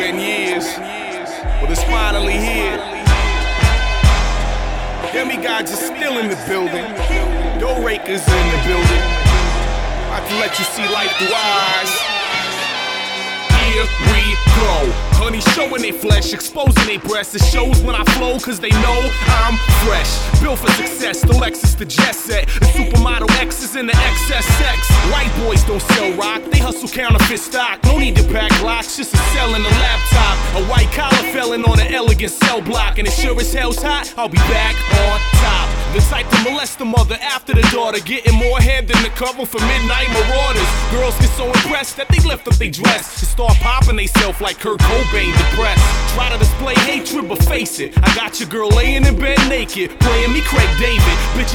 10 years, but it's finally here. Demigods is still in the building. Dough Rakers in the building. I can let you see life through eyes. Here we go. Honey showing they flesh, exposing they breasts. It shows when I flow, cause they know I'm fresh. Built for success, the Lexus, the jet set. The supermodel X's and the XSX. White boys don't sell rock, they hustle counterfeit stock. No need to pack locks, just a cell in a laptop. A white collar felon on an elegant cell block. And it sure as hell's hot, I'll be back on top. The type to molest the mother after the daughter. Getting more head than the cover for Midnight Marauders. Girls get so impressed that they lift up their dress and start popping they self like Kurt Cobain depressed. Try to display hatred but face it, I got your girl laying in bed naked, playing me Craig David. Bitches